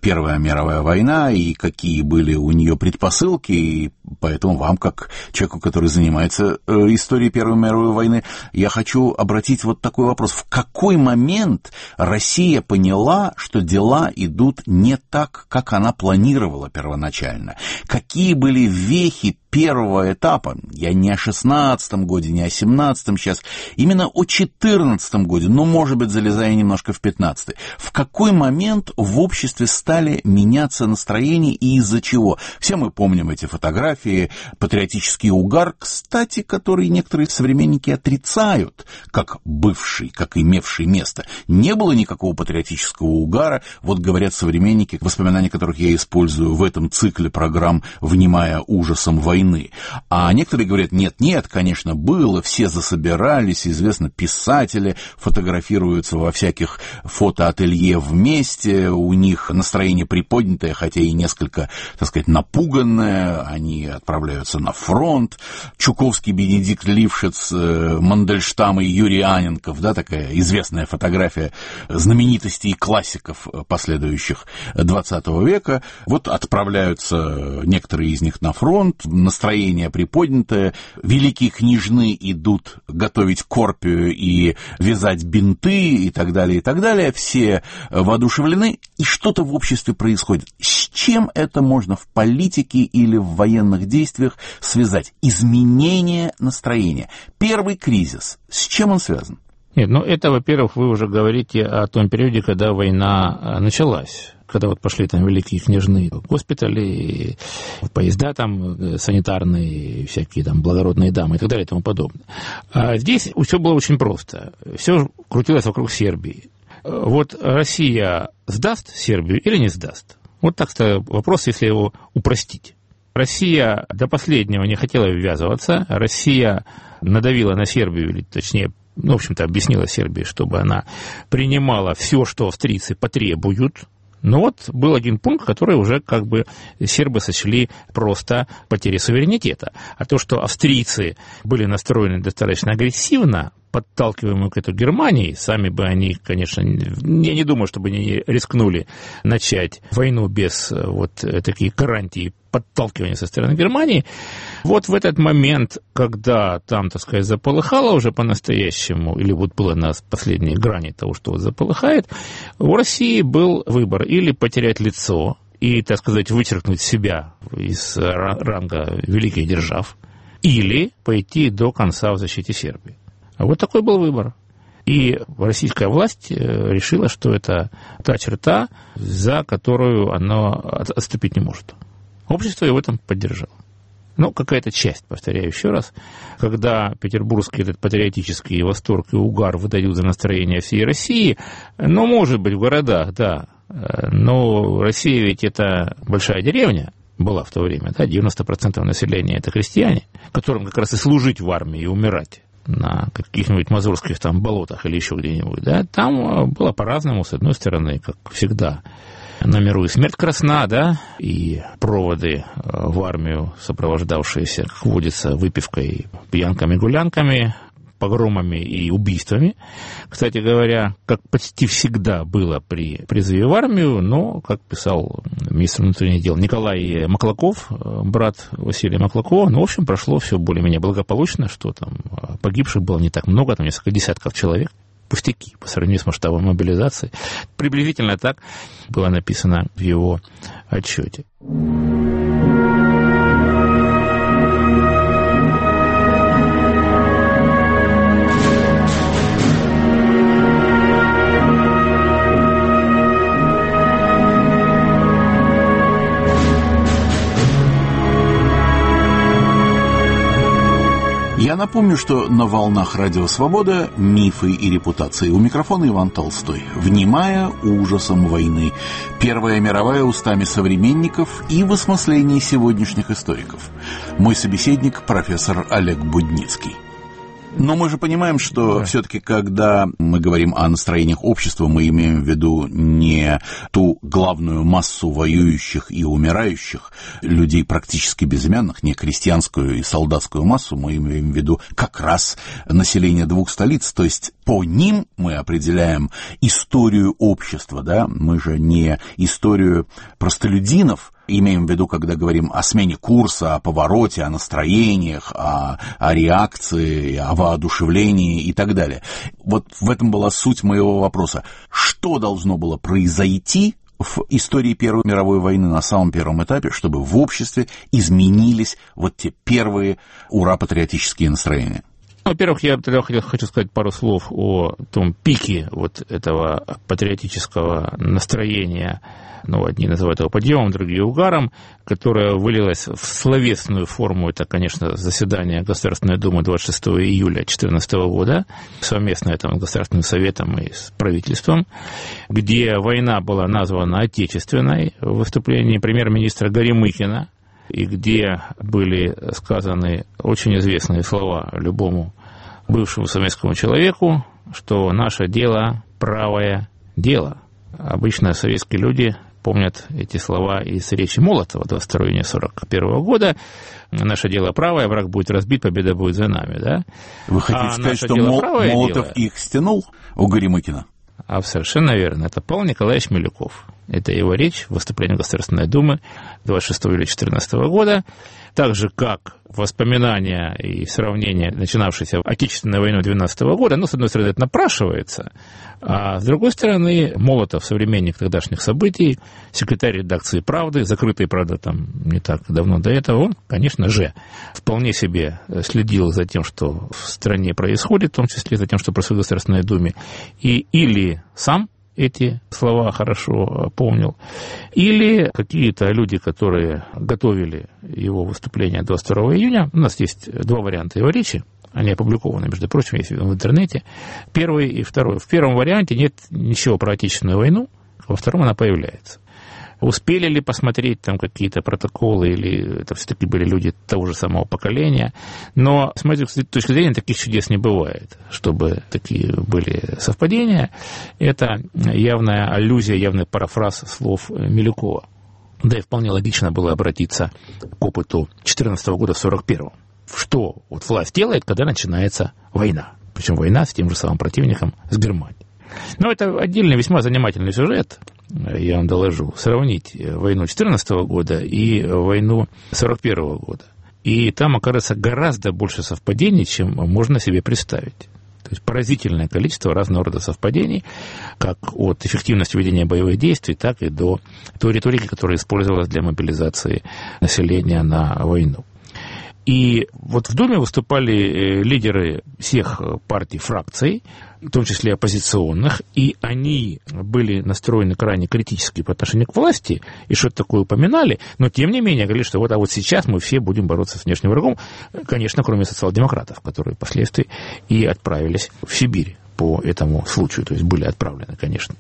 Первая мировая война и какие были у нее предпосылки, и поэтому вам, как человеку, который занимается э, историей Первой мировой войны, я хочу обратить вот такой вопрос. В какой момент Россия поняла, что дела идут не так, как она планировала первоначально? Какие были вехи первого этапа? Я не о шестнадцатом годе, не о семнадцатом сейчас, именно о четырнадцатом годе, ну, может быть, залезая немножко в пятнадцатый. В какой момент в обществе стали меняться настроения и из-за чего? Все мы помним эти фотографии, патриотический угар, кстати, который некоторые современники отрицают, как бывший, как имевший место. Не было никакого патриотического угара, вот говорят современники, воспоминания которых я использую в этом цикле программ «Внимая ужасом войны». А некоторые говорят, нет-нет, конечно, было, все засобирались, известно, писатели фотографируются во всяких фотоателье вместе, у них настроение приподнятое, хотя и несколько, так сказать, напуганное, они отправляются на фронт. Чуковский, Бенедикт Лившиц, Мандельштам и Юрий Анненков, да, такая известная фотография знаменитостей и классиков последующих двадцатого века. Вот отправляются некоторые из них на фронт, настроение приподнятое, великие княжны идут готовить корпию и вязать бинты и так далее, и так далее. Все воодушевлены, и что-то в обществе происходит. С чем это можно в политике или в военных действиях связать? Изменение настроения. Первый кризис. С чем он связан? Нет, ну это, во-первых, вы уже говорите о том периоде, когда война началась. Когда вот пошли там великие княжны в госпитали, поезда там санитарные, всякие там благородные дамы и так далее и тому подобное. А здесь все было очень просто. Все крутилось вокруг Сербии. Вот Россия сдаст Сербию или не сдаст? Вот так вопрос, если его упростить. Россия до последнего не хотела ввязываться. Россия надавила на Сербию, или точнее, ну, в общем-то, объяснила Сербии, чтобы она принимала все, что австрийцы потребуют. Но вот был один пункт, который уже как бы сербы сочли просто потерей суверенитета. А то, что австрийцы были настроены достаточно агрессивно, подталкиваемые к этой Германии, сами бы они, конечно, я не думаю, чтобы они рискнули начать войну без вот таких гарантий подталкивания со стороны Германии. Вот в этот момент, когда там, так сказать, заполыхало уже по-настоящему, или вот было на последней грани того, что вот заполыхает, у России был выбор: или потерять лицо и, так сказать, вычеркнуть себя из ранга великих держав, или пойти до конца в защите Сербии. Вот такой был выбор. И российская власть решила, что это та черта, за которую она отступить не может. Общество его в этом поддержало. Ну, какая-то часть, повторяю еще раз, когда петербургский этот патриотический восторг и угар выдают за настроение всей России, ну, может быть, в городах, да, но Россия ведь это большая деревня была в то время, да, девяносто процентов населения это крестьяне, которым как раз и служить в армии и умирать на каких-нибудь мазурских там болотах или еще где-нибудь, да, там было по-разному, с одной стороны, как всегда, на миру и смерть красна, да, и проводы в армию, сопровождавшиеся, как водится, выпивкой, пьянками, гулянками, погромами и убийствами. Кстати говоря, как почти всегда было при призыве в армию, но, как писал министр внутренних дел Николай Маклаков, брат Василия Маклакова, ну, в общем, прошло все более-менее благополучно, что там погибших было не так много, там несколько десятков человек. Пустяки по сравнению с масштабом мобилизации. Приблизительно так было написано в его отчете. Я напомню, что на волнах Радио Свобода «Мифы и репутации». У микрофона Иван Толстой. «Внимая ужасом войны». Первая мировая устами современников и в осмыслении сегодняшних историков. Мой собеседник – профессор Олег Будницкий. Но мы же понимаем, что да. все-таки, когда мы говорим о настроениях общества, мы имеем в виду не ту главную массу воюющих и умирающих людей, практически безымянных, не крестьянскую и солдатскую массу, мы имеем в виду как раз население двух столиц, то есть по ним мы определяем историю общества, да, мы же не историю простолюдинов имеем в виду, когда говорим о смене курса, о повороте, о настроениях, о, о реакции, о воодушевлении и так далее. Вот в этом была суть моего вопроса. Что должно было произойти в истории Первой мировой войны на самом первом этапе, чтобы в обществе изменились вот те первые ура-патриотические настроения? Во-первых, я тогда хочу сказать пару слов о том пике вот этого патриотического настроения, ну, одни называют его подъемом, другие угаром, которое вылилось в словесную форму. Это, конечно, заседание Государственной Думы двадцать шестого июля две тысячи четырнадцатого года, совместное там, с Государственным Советом и с правительством, где война была названа отечественной в выступлении премьер-министра Горемыкина, и где были сказаны очень известные слова любому бывшему советскому человеку, что наше дело – правое дело. Обычно советские люди помнят эти слова из речи Молотова двадцать второго июня сорок первого года. Наше дело правое, враг будет разбит, победа будет за нами. Да? Вы хотите а сказать, что Мол- Молотов дело... их стянул у Горемыкина? А совершенно верно. Это Павел Николаевич Милюков. Это его речь, выступление Государственной Думы двадцать шестого июля две тысячи четырнадцатого года. Так же, как воспоминания и сравнения, начинавшейся Отечественной войной двенадцатого года, ну, с одной стороны, это напрашивается, а с другой стороны, Молотов, современник тогдашних событий, секретарь редакции «Правды», закрытой, правда, там не так давно до этого, он, конечно же, вполне себе следил за тем, что в стране происходит, в том числе за тем, что происходит в Государственной Думе, и или сам эти слова хорошо помнил, или какие-то люди, которые готовили его выступление двадцать второго июня, у нас есть два варианта его речи, они опубликованы, между прочим, есть в интернете, первый и второй. В первом варианте нет ничего про Отечественную войну, во втором она появляется. Успели ли посмотреть там какие-то протоколы, или это все-таки были люди того же самого поколения. Но, с моей точки зрения, таких чудес не бывает, чтобы такие были совпадения. Это явная аллюзия, явный парафраз слов Милюкова. Да и вполне логично было обратиться к опыту четырнадцатого года в сорок первом. Что вот власть делает, когда начинается война? Причем война с тем же самым противником, с Германией. Но это отдельный весьма занимательный сюжет. Я вам доложу, сравнить войну четырнадцатого года и войну сорок первого года. И там окажется гораздо больше совпадений, чем можно себе представить. То есть поразительное количество разного рода совпадений, как от эффективности ведения боевых действий, так и до той риторики, которая использовалась для мобилизации населения на войну. И вот в Думе выступали лидеры всех партий, фракций, в том числе оппозиционных, и они были настроены крайне критически по отношению к власти, и что-то такое упоминали, но тем не менее говорили, что вот, а вот сейчас мы все будем бороться с внешним врагом, конечно, кроме социал-демократов, которые впоследствии и отправились в Сибирь по этому случаю, то есть были отправлены, конечно.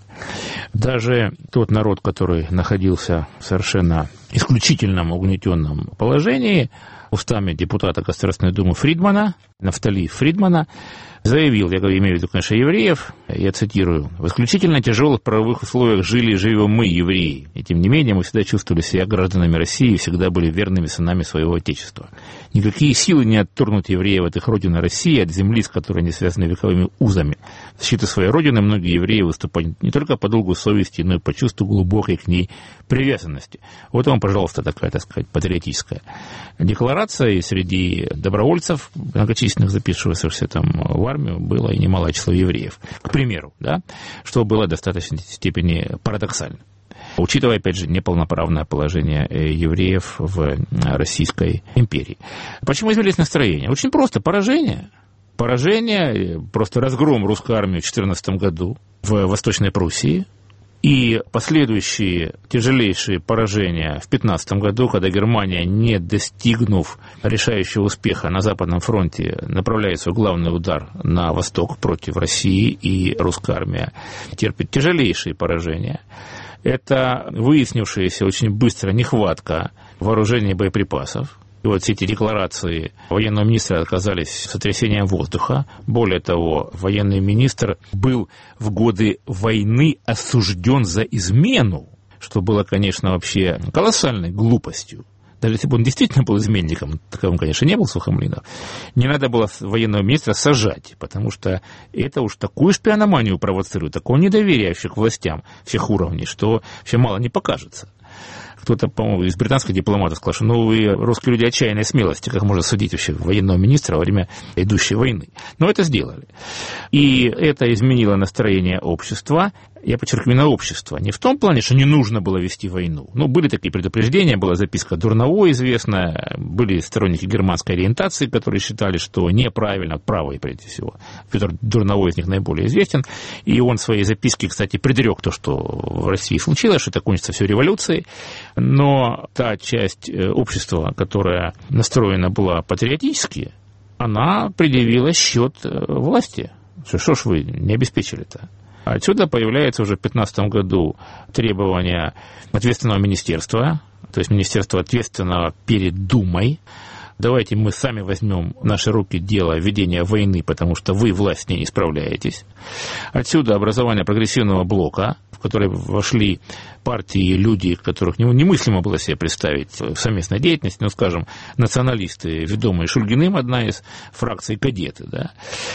Даже тот народ, который находился в совершенно исключительном угнетенном положении, устами депутата Государственной Думы Фридмана, Нафтали Фридмана, заявил, я имею в виду, конечно, евреев, я цитирую, «В исключительно тяжелых правовых условиях жили и живем мы, евреи, и тем не менее мы всегда чувствовали себя гражданами России и всегда были верными сынами своего Отечества. Никакие силы не отторгнут евреев от их родины России, от земли, с которой они связаны вековыми узами. В защиту своей родины многие евреи выступают не только по долгу совести, но и по чувству глубокой к ней привязанности». Вот вам, пожалуйста, такая, так сказать, патриотическая декларация, и среди добровольцев, многочисленных записывавшихся там в армию, было и немалое число евреев, к примеру, да, что было в достаточной степени парадоксально, учитывая, опять же, неполноправное положение евреев в Российской империи. Почему изменились настроения? Очень просто. Поражение. Поражение, просто разгром русской армии в две тысячи четырнадцатом году в Восточной Пруссии, и последующие тяжелейшие поражения в две тысячи пятнадцатом году, когда Германия, не достигнув решающего успеха на Западном фронте, направляет свой главный удар на восток против России, и русская армия терпит тяжелейшие поражения. Это выяснившаяся очень быстро нехватка вооружений и боеприпасов. И вот все эти декларации военного министра оказались сотрясением воздуха. Более того, военный министр был в годы войны осужден за измену, что было, конечно, вообще колоссальной глупостью. Даже если бы он действительно был изменником, таковым, конечно, не был Сухомлинов, не надо было военного министра сажать, потому что это уж такую шпиономанию провоцирует, такое недоверие вообще к властям всех уровней, что вообще мало не покажется. Кто-то, по-моему, из британских дипломатов сказал, что ну, вы, русские люди, отчаянной смелости, как можно судить вообще военного министра во время идущей войны. Но это сделали. И это изменило настроение общества. Я подчеркиваю, на общество. Не в том плане, что не нужно было вести войну. Ну, были такие предупреждения, была записка Дурново известная, были сторонники германской ориентации, которые считали, что неправильно, правые прежде всего. Петр Дурново из них наиболее известен. И он в своей записке, кстати, предрек то, что в России случилось, что это кончится все революцией. Но та часть общества, которая настроена была патриотически, она предъявила счет власти. Что, что ж вы не обеспечили-то? Отсюда появляется уже в две тысячи пятнадцатом году требование ответственного министерства, то есть министерства ответственного перед Думой. Давайте мы сами возьмем в наши руки дело ведения войны, потому что вы, власть, с ней не справляетесь. Отсюда образование прогрессивного блока, в который вошли партии и люди, которых немыслимо было себе представить в совместной деятельности, ну, скажем, националисты, ведомые Шульгиным, одна из фракций кадеты. Да.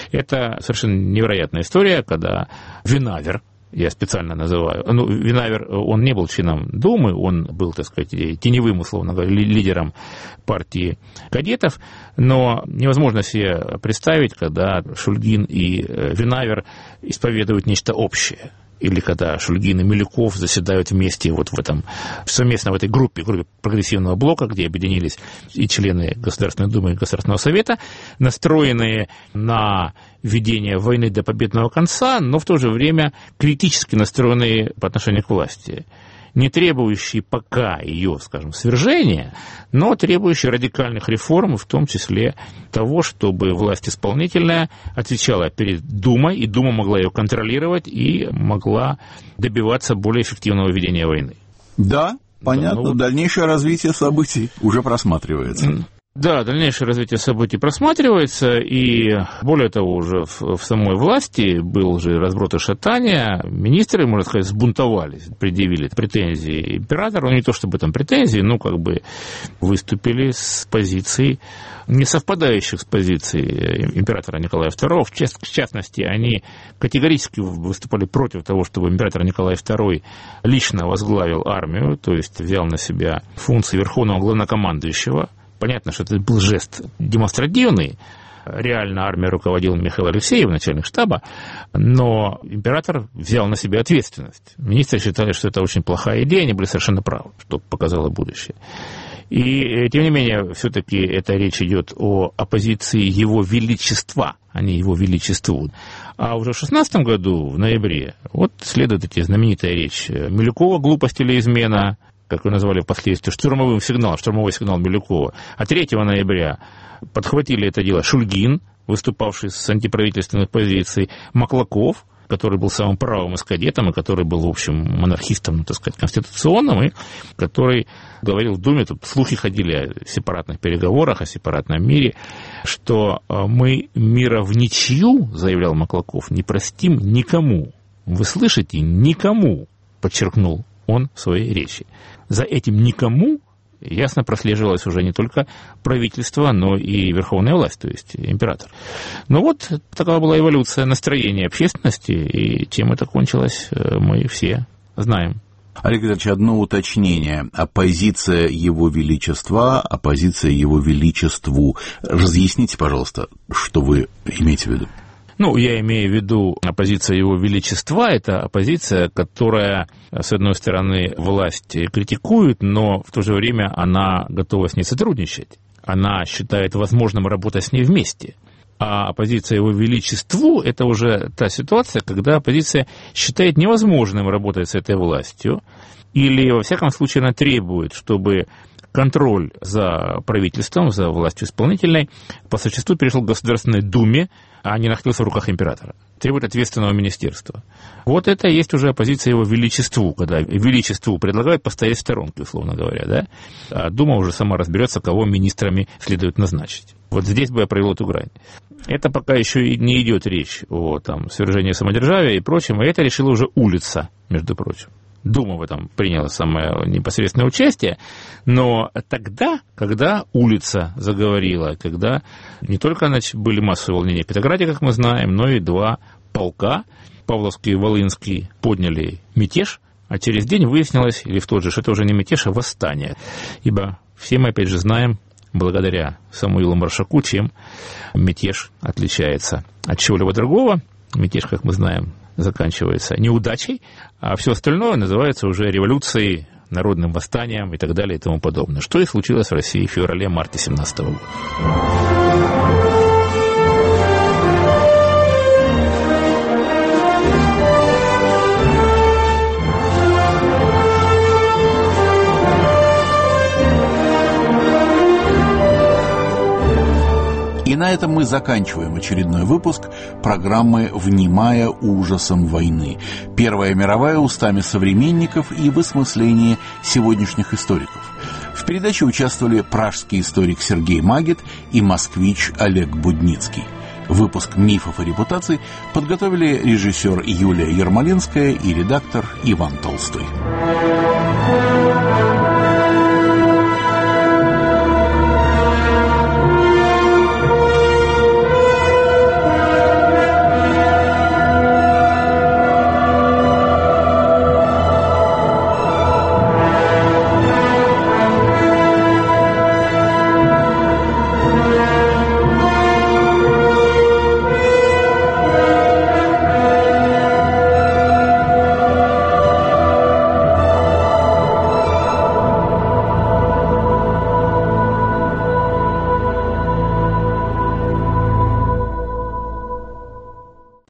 Это совершенно невероятная история, когда Винавер, я специально называю. Ну, Винавер, он не был членом Думы, он был, так сказать, теневым, условно говоря, лидером партии кадетов, но невозможно себе представить, когда Шульгин и Винавер исповедуют нечто общее. Или когда Шульгин и Милюков заседают вместе вот в этом, совместно в этой группе, группе прогрессивного блока, где объединились и члены Государственной Думы и Государственного Совета, настроенные на ведение войны до победного конца, но в то же время критически настроенные по отношению к власти. Не требующие пока ее, скажем, свержения, но требующие радикальных реформ, в том числе того, чтобы власть исполнительная отвечала перед Думой, и Дума могла ее контролировать и могла добиваться более эффективного ведения войны. Да, понятно. Да, ну, дальнейшее развитие событий уже просматривается. Да, дальнейшее развитие событий просматривается, и более того, уже в, в самой власти был уже разброд и шатание, министры, можно сказать, сбунтовались, предъявили претензии императору, не то чтобы там претензии, но как бы выступили с позиций, не совпадающих с позицией императора Николая второго, в частности, они категорически выступали против того, чтобы император Николай второй лично возглавил армию, то есть взял на себя функции верховного главнокомандующего. Понятно, что это был жест демонстративный. Реально армией руководил Михаил Алексеев, начальник штаба, но император взял на себя ответственность. Министры считали, что это очень плохая идея, они были совершенно правы, что показало будущее. И, тем не менее, все-таки эта речь идет о оппозиции Его Величества, а не Его Величеству. А уже в шестнадцатом году, в ноябре, вот следует эти знаменитая речь Милюкова «Глупость или измена», как вы назвали впоследствии, штурмовым сигналом, штурмовой сигнал Милюкова. А третьего ноября подхватили это дело Шульгин, выступавший с антиправительственных позиций, Маклаков, который был самым правым из кадетом, и который был, в общем, монархистом, ну, так сказать, конституционным, и который говорил в Думе, тут слухи ходили о сепаратных переговорах, о сепаратном мире, что мы мира в ничью, заявлял Маклаков, не простим никому. Вы слышите? Никому, подчеркнул он в своей речи. За этим никому ясно прослеживалось уже не только правительство, но и верховная власть, то есть император. Ну вот, такова была эволюция настроения общественности, и чем это кончилось, мы все знаем. Олег Викторович, одно уточнение. Оппозиция Его Величества, оппозиция Его Величеству. Разъясните, пожалуйста, что вы имеете в виду? Ну, я имею в виду оппозиция Его Величества, это оппозиция, которая, с одной стороны, власть критикует, но в то же время она готова с ней сотрудничать. Она считает возможным работать с ней вместе. А оппозиция Его Величеству – это уже та ситуация, когда оппозиция считает невозможным работать с этой властью, или, во всяком случае, она требует, чтобы контроль за правительством, за властью исполнительной по существу перешел к Государственной Думе, а не находился в руках императора. Требует ответственного министерства. Вот это и есть уже оппозиция его величеству, когда величеству предлагают постоять в сторонке, условно говоря, да? А Дума уже сама разберется, кого министрами следует назначить. Вот здесь бы я провел эту грань. Это пока еще и не идет речь о там, свержении самодержавия и прочем, и это решила уже улица, между прочим. Дума в этом приняла самое непосредственное участие, но тогда, когда улица заговорила, когда не только значит, были массовые волнения в Петрограде, как мы знаем, но и два полка, Павловский и Волынский, подняли мятеж, а через день выяснилось, или в тот же, что это уже не мятеж, а восстание. Ибо все мы, опять же, знаем, благодаря Самуилу Маршаку, чем мятеж отличается от чего-либо другого. Мятеж, как мы знаем, заканчивается неудачей, а все остальное называется уже революцией, народным восстанием и так далее и тому подобное. Что и случилось в России в феврале-марте семнадцатого года. И на этом мы заканчиваем очередной выпуск программы «Внимая ужасам войны». Первая мировая устами современников и в осмыслении сегодняшних историков. В передаче участвовали пражский историк Сергей Магет и москвич Олег Будницкий. Выпуск «Мифов и репутаций» подготовили режиссер Юлия Ермолинская и редактор Иван Толстой.